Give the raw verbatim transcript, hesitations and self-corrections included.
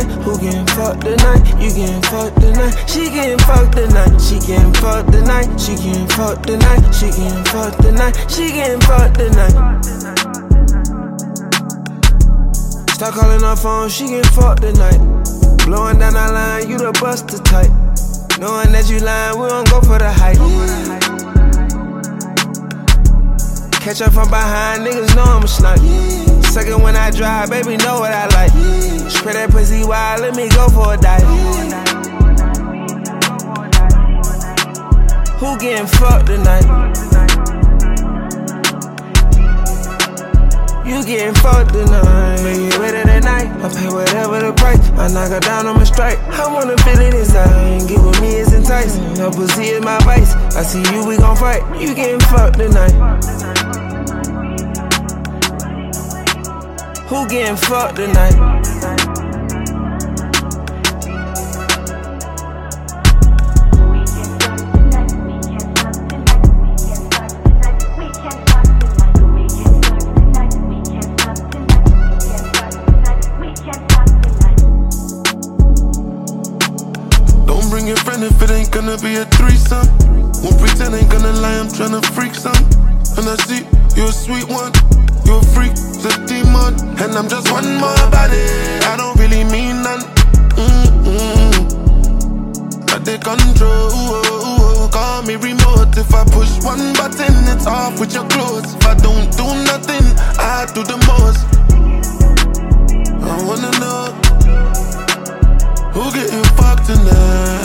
tonight? Who getting fucked tonight? You getting fucked tonight? She getting fucked tonight. She getting fucked tonight. She getting fucked tonight. She getting fucked tonight. She getting fucked tonight. Stop calling her phone, she getting fucked tonight. Blowing down our line, you the buster type. Knowing that you lying, we don't go for the hype. Catch up from behind, niggas know I'm a snipe. Second when I drive, baby know what I like. Spread that pussy wide, let me go for a dive. Who getting fucked tonight? You getting fucked tonight. Make it better tonight. I pay whatever the price. I knock her down on my strike. I wanna feel it inside. Get with me, it's enticing. Her pussy is my vice. I see you, we gon' fight. You getting fucked tonight. Who getting fucked tonight? Don't bring your friend if it ain't gonna be a threesome. Won't pretend, ain't gonna lie, I'm tryna freak some. And I see you're a sweet one. You're a freak, the demon, and I'm just one more body. I don't really mean none. Mm-mm. I take control. Call me remote. If I push one button, it's off with your clothes. If I don't do nothing, I do the most. I wanna know who getting fucked tonight.